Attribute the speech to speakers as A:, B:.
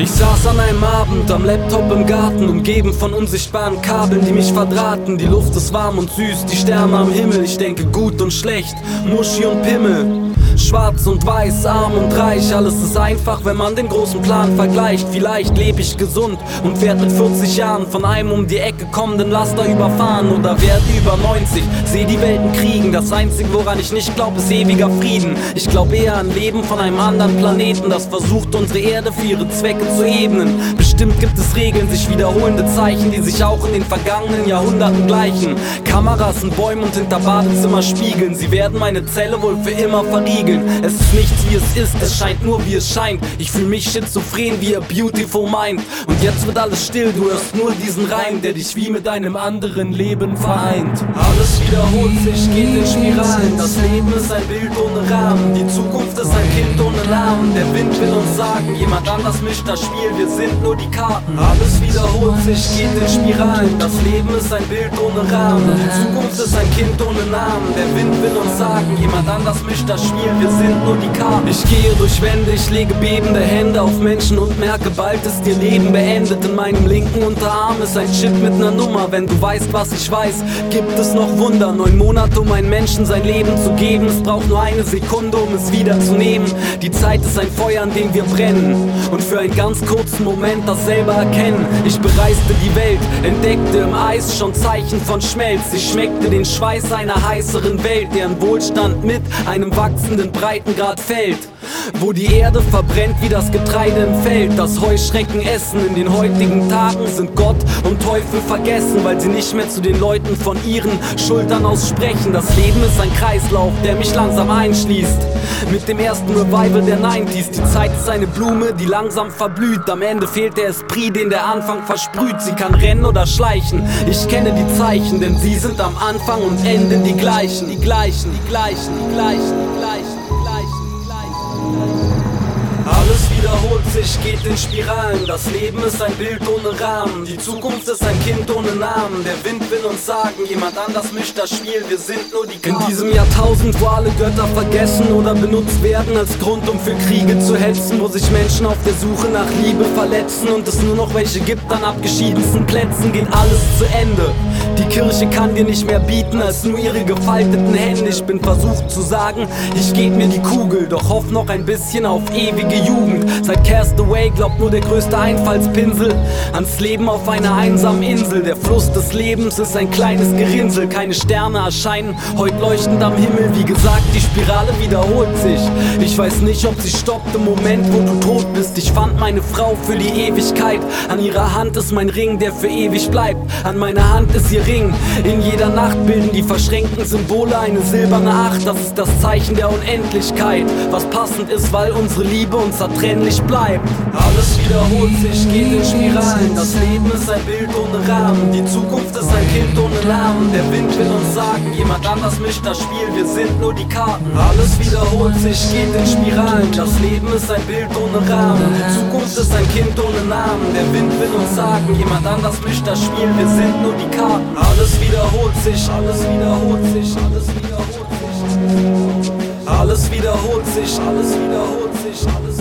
A: Ich saß an einem Abend am Laptop im Garten, umgeben von unsichtbaren Kabeln, die mich verdrahten. Die Luft ist warm und süß, die Sterne am Himmel. Ich denke gut und schlecht, Muschi und Pimmel. Schwarz und weiß, arm und reich, alles ist einfach, wenn man den großen Plan vergleicht. Vielleicht lebe ich gesund und werd mit 40 Jahren von einem um die Ecke kommenden Laster überfahren. Oder werde über 90, seh die Welten kriegen. Das Einzige, woran ich nicht glaube, ist ewiger Frieden. Ich glaube eher an Leben von einem anderen Planeten, das versucht, unsere Erde für ihre Zwecke zu ebnen. Bestimmt gibt es Regeln, sich wiederholende Zeichen, die sich auch in den vergangenen Jahrhunderten gleichen. Kameras in Bäumen und hinter Badezimmerspiegeln, sie werden meine Zelle wohl für immer verriegeln. Es ist nichts wie es ist, es scheint nur wie es scheint. Ich fühl mich schizophren wie a beautiful mind. Und jetzt wird alles still, du hörst nur diesen Reim, der dich wie mit einem anderen Leben vereint. Alles wiederholt sich, geht in Spiralen. Das Leben ist ein Bild ohne Rahmen. Die Zukunft ist ein Kind ohne Namen. Der Wind will uns sagen, jemand anders mischt das Spiel, wir sind nur die Karten. Alles wiederholt sich, geht in Spiralen. Das Leben ist ein Bild ohne Rahmen. Die Zukunft ist ein Kind ohne Namen. Der Wind will uns sagen, jemand anders mischt das Spiel, wir sind nur die Karten. Ich gehe durch Wände, ich lege bebende Hände auf Menschen und merke, bald ist ihr Leben beendet. In meinem linken Unterarm ist ein Chip mit ner Nummer. Wenn du weißt, was ich weiß, gibt es noch Wunder. 9 Monate, um einem Menschen sein Leben zu geben. Es braucht nur eine Sekunde, um es wieder zu nehmen. Die Zeit ist ein Feuer, an dem wir brennen und für einen ganz kurzen Moment das selber erkennen. Ich bereiste die Welt, entdeckte im Eis schon Zeichen von Schmelz. Ich schmeckte den Schweiß einer heißeren Welt, deren Wohlstand mit einem wachsenden Breitengrad fällt. Wo die Erde verbrennt wie das Getreide im Feld. Das Heuschrecken essen in den heutigen Tagen sind Gott und Teufel vergessen, weil sie nicht mehr zu den Leuten von ihren Schultern aus sprechen. Das Leben ist ein Kreislauf, der mich langsam einschließt. Mit dem ersten Revival der 90s. Die Zeit ist eine Blume, die langsam verblüht. Am Ende fehlt der Esprit, den der Anfang versprüht. Sie kann rennen oder schleichen, ich kenne die Zeichen, denn sie sind am Anfang und Ende die gleichen. Die gleichen, die gleichen, die gleichen, die gleichen, die gleichen, die gleichen. Alles wiederholt sich, geht in Spiralen. Das Leben ist ein Bild ohne Rahmen. Die Zukunft ist ein Kind ohne Namen. Der Wind will uns sagen, jemand anders mischt das Spiel, wir sind nur die Karten. In diesem Jahrtausend, wo alle Götter vergessen oder benutzt werden als Grund, um für Kriege zu hetzen, wo sich Menschen auf der Suche nach Liebe verletzen und es nur noch welche gibt an abgeschiedensten Plätzen, geht alles zu Ende. Die Kirche kann dir nicht mehr bieten als nur ihre gefalteten Hände. Ich bin versucht zu sagen, ich geb mir die Kugel, doch hoff noch ein bisschen auf ewige Jugend. Seit Castaway glaubt nur der größte Einfallspinsel ans Leben auf einer einsamen Insel. Der Fluss des Lebens ist ein kleines Gerinnsel. Keine Sterne erscheinen heute leuchtend am Himmel. Wie gesagt, die Spirale wiederholt sich. Ich weiß nicht, ob sie stoppt im Moment, wo du tot bist. Ich fand meine Frau für die Ewigkeit. An ihrer Hand ist mein Ring, der für ewig bleibt. An meiner Hand ist ihr Ring. In jeder Nacht bilden die verschränkten Symbole eine silberne Acht. Das ist das Zeichen der Unendlichkeit, was passend ist, weil unsere Liebe unzertrennlich bleibt. Alles wiederholt sich, geht in Spiralen. Das Leben ist ein Bild ohne Rahmen. Die Zukunft ist ein Kind ohne Namen. Der Wind will uns sagen, jemand anders mischt das Spiel, wir sind nur die Karten. Alles wiederholt sich, geht in Spiralen. Das Leben ist ein Bild ohne Rahmen. Die Zukunft ist ein Kind ohne Namen. Der Wind will uns sagen, jemand anders mischt das Spiel, wir sind nur die Karten. Alles wiederholt sich, alles wiederholt sich, alles wiederholt sich. Alles wiederholt sich, alles wiederholt sich, alles